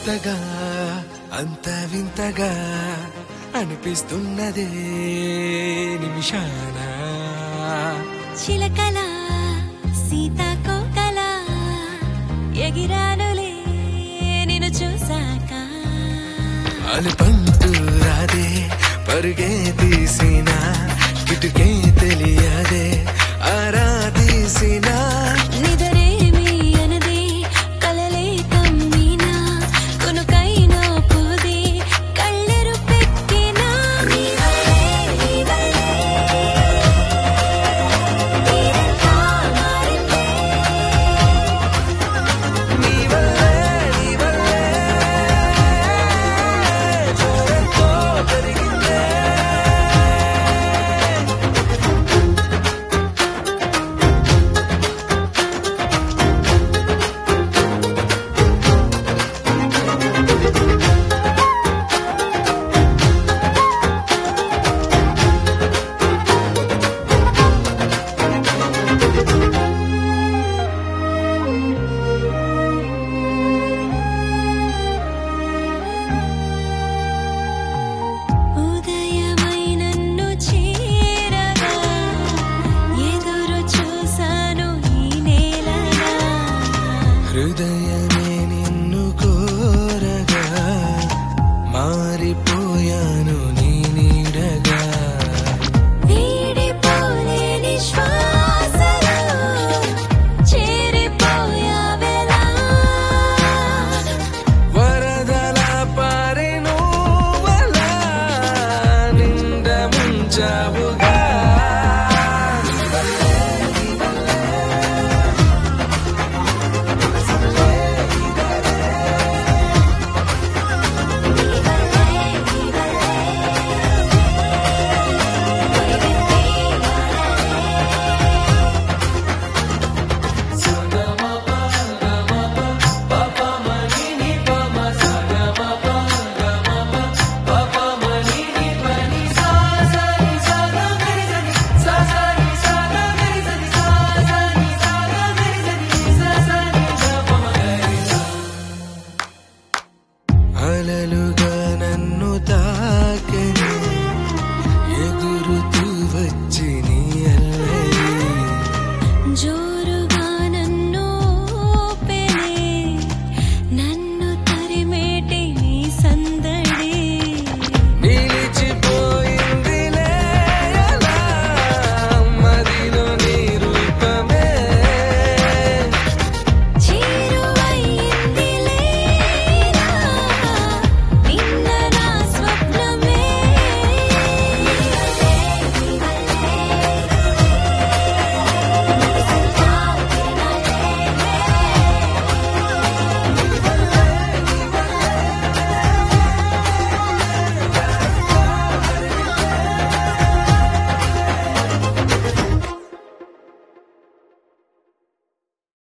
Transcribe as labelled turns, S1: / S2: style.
S1: కొత్తగా అంత వింతగా అనిపిస్తున్నదే నిమిషాన
S2: చిలకల సీతాకోకల ఎగిరానులే నిన్ను చూసాక
S1: అలుపంటూ రాదే పరుగే తీసిన కిటుకే తెలియదే ఆరా తీసిన
S2: నిదరేమి అనదే కలలే కమ్మినా కొనుకైనా పోదే కళ్ళెరు పెట్టినా
S1: నీ వల్లే నీ వల్లే జోరెంతో పెరిగిందే
S2: ఉదయమై నన్ను చేరగా ఎదురు చూసాను ఈ నేలగా
S1: హృదయమే నిన్ను కోరగా